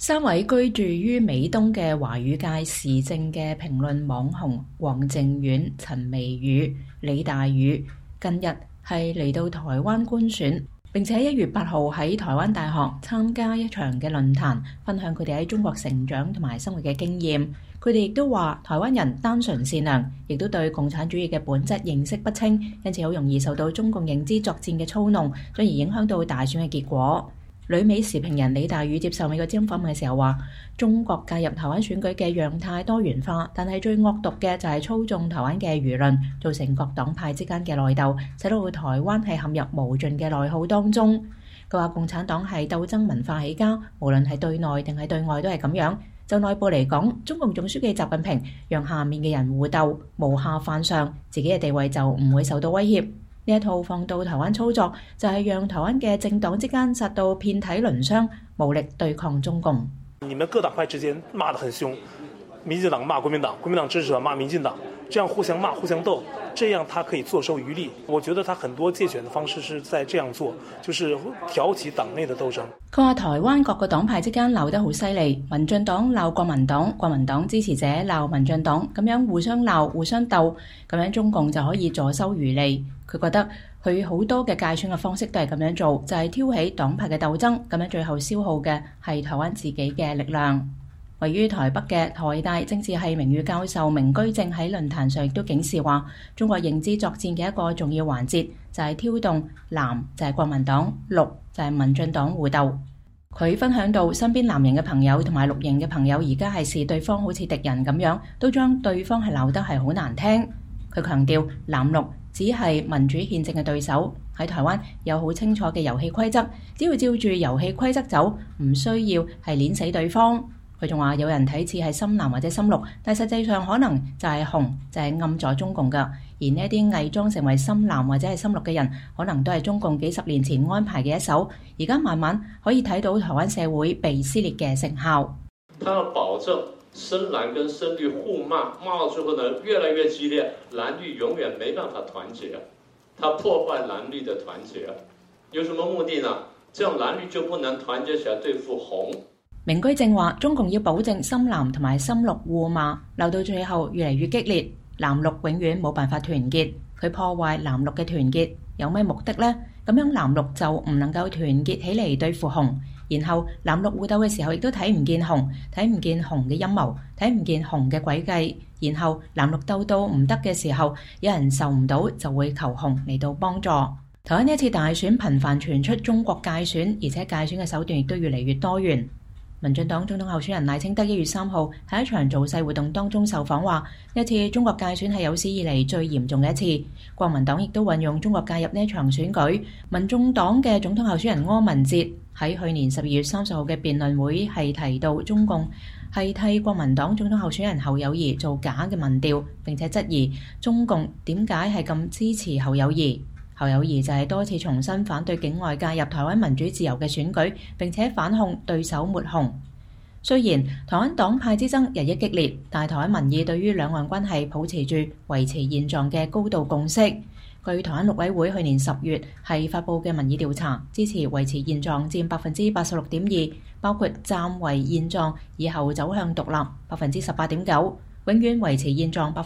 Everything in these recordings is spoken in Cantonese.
三位居住於美東嘅華語界時政嘅評論網紅黃靜遠、陳微宇、李大宇，近日係嚟到台灣觀選，並且1月8號喺台灣大學參加一場嘅論壇，分享佢哋喺中國成長同埋生活嘅經驗。佢哋亦都話台灣人單純善良，亦都對共產主義嘅本質認識不清，因此好容易受到中共認知作戰嘅操弄，進而影響到大選嘅結果。旅美時評人李大宇接受美國之音訪問嘅時候話，中國介入台灣選舉嘅樣態多元化，但係最惡毒嘅就係操縱台灣嘅輿論，造成各黨派之間嘅內鬥，使到台灣係陷入無盡嘅內耗當中。佢話共產黨係鬥爭文化起家，無論係對內定係對外都係咁樣。就內部嚟講，中共總書記習近平讓下面嘅人互鬥，無下犯上，自己嘅地位就唔會受到威脅。呢一套放到台灣操作，就係讓台灣嘅政黨之間殺到遍體鱗傷，無力對抗中共。 你們各黨派之間罵得很兇，民進黨罵國民黨，國民黨支持者罵民進黨，這樣互相罵互相鬥，這樣他可以坐收漁利。我覺得他很多借選的方式是在這樣做，就是挑起黨內的鬥爭。 佢話台灣各個黨派之間鬧得好犀利，民進黨鬧國民黨，國民黨支持者鬧民進黨，咁樣互相鬧互相鬥，咁樣中共就可以坐收漁利。佢覺得佢好多嘅界選嘅方式都係咁樣做，就係挑起黨派嘅鬥爭，咁樣最後消耗嘅係台灣自己嘅力量。位於台北嘅台大政治系名譽教授明居正喺論壇上亦都警示話，中國認知作戰嘅一個重要環節就係挑動藍就係國民黨，綠就係民進黨互鬥。佢分享到身邊藍營嘅朋友同埋綠營嘅朋友而家係視對方好似敵人咁樣，都將對方係鬧得係好難聽。佢強調藍綠只係民主憲政嘅對手，喺台灣有好清楚嘅遊戲規則，只要照住遊戲規則走，唔需要係碾死對方。佢仲話有人睇似係深藍或者深綠，但實際上可能就係紅，就係暗咗中共㗎。而呢一啲偽裝成為深藍或者係深綠嘅人，可能都係中共幾十年前安排嘅一手，而家慢慢可以睇到台灣社會被撕裂嘅成效。 他要保證深藍跟深綠互罵到最後呢越來越激烈，藍綠永遠沒辦法團結，他破壞藍綠的團結，有什麼目的呢？這樣藍綠就不能團結起來對付紅。 明居正話，中共要保證深藍同埋深綠互罵，鬧到最後越嚟越激烈，藍綠永遠冇辦法團結。佢破壞藍綠嘅團結，有咩目的呢？咁樣藍綠就唔能夠團結起嚟對付紅，然後藍綠互鬥嘅時候亦都睇唔見紅，睇唔見紅嘅陰謀，睇唔見紅嘅詭計，然後藍綠鬥到唔得嘅時候，有人受唔到就會求紅嚟到幫助。台灣呢一次大選頻繁傳出中國介選，而且介選嘅手段亦都越嚟越多元。民進黨總統候選人賴清德1月3號喺一場造勢活動當中受訪話，呢一次中國介選係有史以嚟最嚴重嘅一次。國民黨亦都運用中國介入呢一場選舉。民眾黨嘅總統候選人柯文哲喺去年12月30號嘅辯論會係提到中共係替國民黨總統候選人侯友宜做假嘅民調，並且質疑中共點解係咁支持侯友宜。侯友宜就係多次重申反對境外介入台灣民主自由嘅選舉，並且反控對手抹紅。雖然台灣黨派之爭日益激烈，但台灣民意對於兩岸關係保持住維持現狀嘅高度共識。據台灣陸委會去年10月係發布嘅民意調查，支持維持現狀佔86.2%，包括暫維現狀以後走向獨立18.9%，永遠維持現狀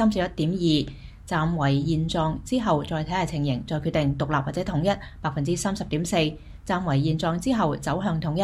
31.2%。暫維現狀之後再睇下情形，再決定獨立或者統一30.4%，暫維現狀之後走向統一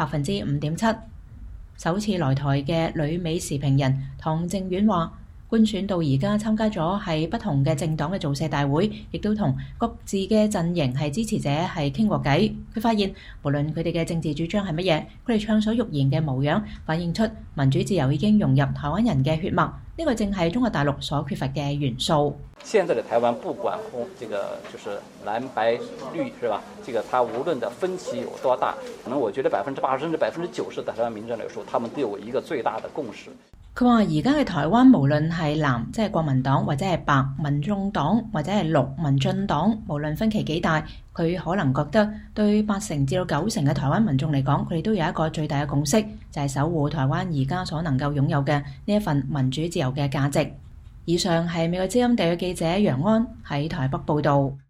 5.7%。首次來台嘅旅美時評人唐正遠話，觀選到而家參加咗係不同嘅政黨嘅造勢大會，亦都同各自嘅陣營係支持者係傾過偈。佢發現無論佢哋嘅政治主張係乜嘢，佢哋暢所欲言嘅模樣反映出民主自由已經融入台灣人嘅血脈，呢個正係中國大陸所缺乏嘅元素。 現在的台灣不管這個就是藍白綠是吧？這個它無論的分歧有多大，可能我覺得80%甚至90%的台灣民眾來說，他們都有一個最大的共識。 佢話而家嘅台灣無論係藍即係國民黨，或者係白民眾黨，或者係綠民進黨，無論分歧幾大，佢可能覺得對80%至90%嘅台灣民眾嚟講，佢哋都有一個最大嘅共識，就係守護台灣而家所能夠擁有嘅呢一份民主自由嘅價值。以上係美國之音特約記者楊安喺台北報導。